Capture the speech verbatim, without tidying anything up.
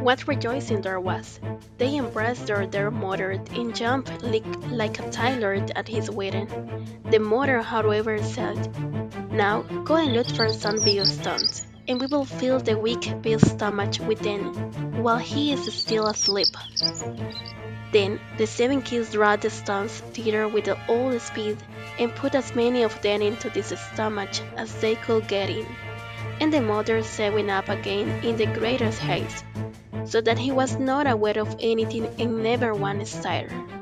What rejoicing there was! They embraced their dear mother and jumped like, like a toddler at his wedding. The mother, however, said, "Now go and look for some big stones, and we will fill the weak beast's stomach with them while he is still asleep." Then the seven kids dragged the stones thither with all speed, and put as many of them into this stomach as they could get in. And the mother sewing up again in the greatest haste, so that he was not aware of anything and never one stirred.